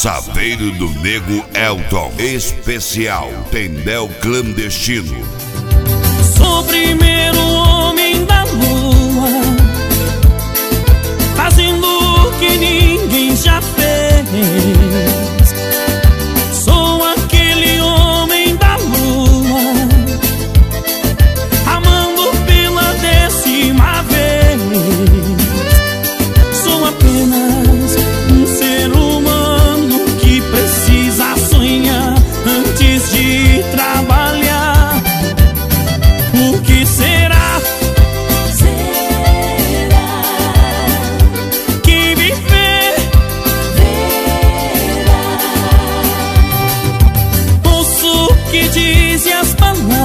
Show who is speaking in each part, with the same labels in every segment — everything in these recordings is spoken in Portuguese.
Speaker 1: Saveiro do Nego Elton, especial Tendel Clandestino.
Speaker 2: Sou o primeiro homem da lua, fazendo o que ninguém já fez. Sou aquele homem da lua, amando pela 10ª vez. Sou apenas um ser humano que precisa sonhar antes de trabalhar. O que será? Será que viver verá? Ouço o que dizem as palavras,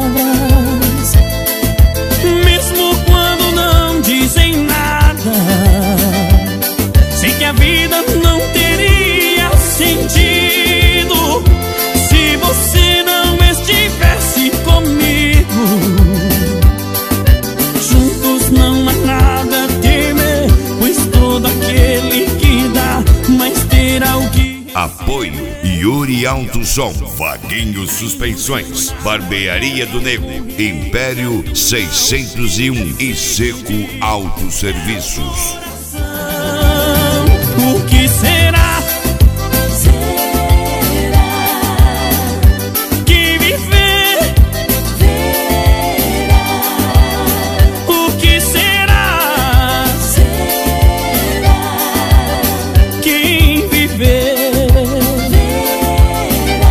Speaker 2: mesmo quando não dizem nada. Sei que a vida não teria sentido se você não estivesse comigo. Juntos não há nada a temer, pois todo aquele que dá mais terá o que.
Speaker 1: Apoio Yuri Alto Som, Vaguinho Suspensões, Barbearia do Nego, Império 601 e Seco Autosserviços.
Speaker 2: O que será? Será que viver verá? O que será? Será quem viver verá?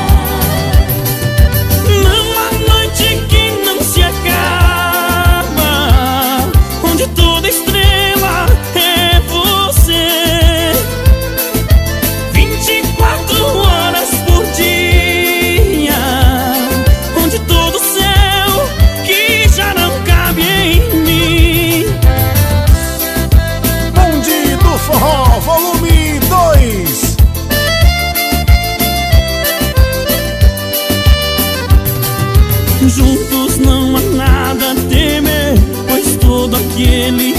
Speaker 2: Não há noite que não se acaba, onde toda estrela é você. 24 horas por dia, onde todo céu que já não cabe em mim.
Speaker 3: Bonde do Forró, volume 2.
Speaker 2: Juntos não há nada a temer, pois todo aquele